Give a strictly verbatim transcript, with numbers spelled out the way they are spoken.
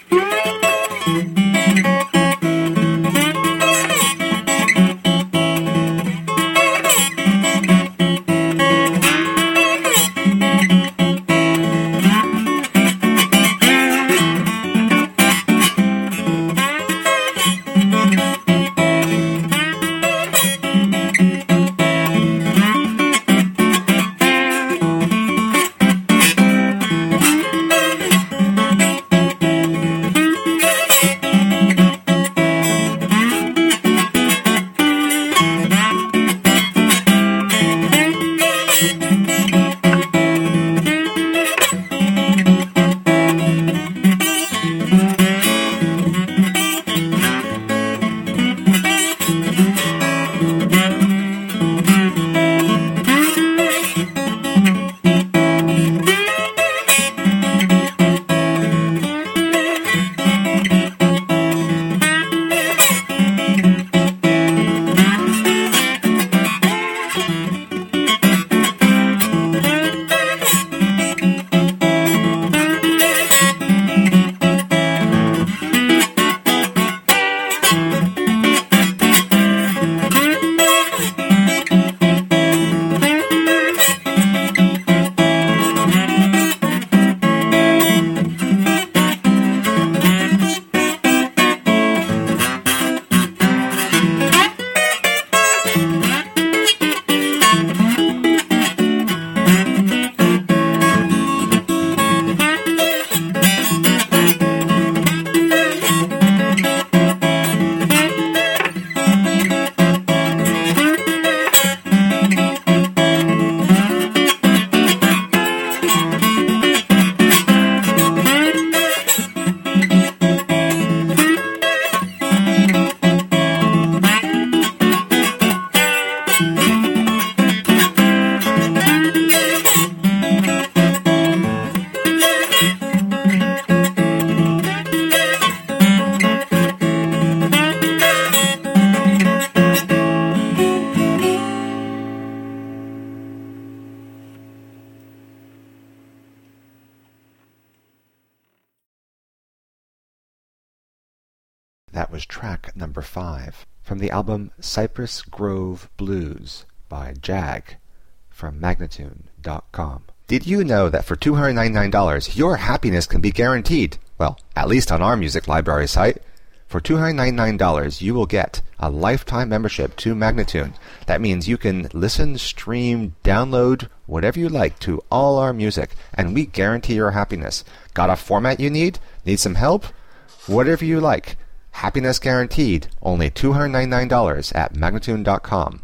That was track number five from the album Cypress Grove Blues by Jag from Magnatune dot com. Did you know that for two hundred ninety-nine dollars your happiness can be guaranteed? Well, at least on our music library site. For two hundred ninety-nine dollars you will get a lifetime membership to Magnatune. That means you can listen, stream, download, whatever you like to all our music, and we guarantee your happiness. Got a format you need? Need some help? Whatever you like. Happiness guaranteed. Only two hundred ninety-nine dollars at Magnatune dot com.